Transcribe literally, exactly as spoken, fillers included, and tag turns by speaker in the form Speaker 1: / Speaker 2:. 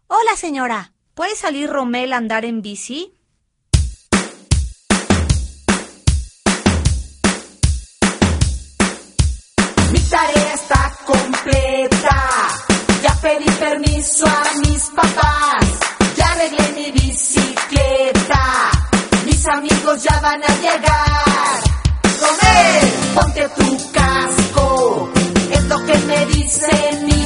Speaker 1: Hola, señora. ¿Puede salir Romel a andar en bici?
Speaker 2: Mi tarea está completa. Ya pedí permiso a mis papás. Ya arreglé mi bicicleta. Mis amigos ya van a llegar. Romel, ponte tu casco. Es lo que me dice mi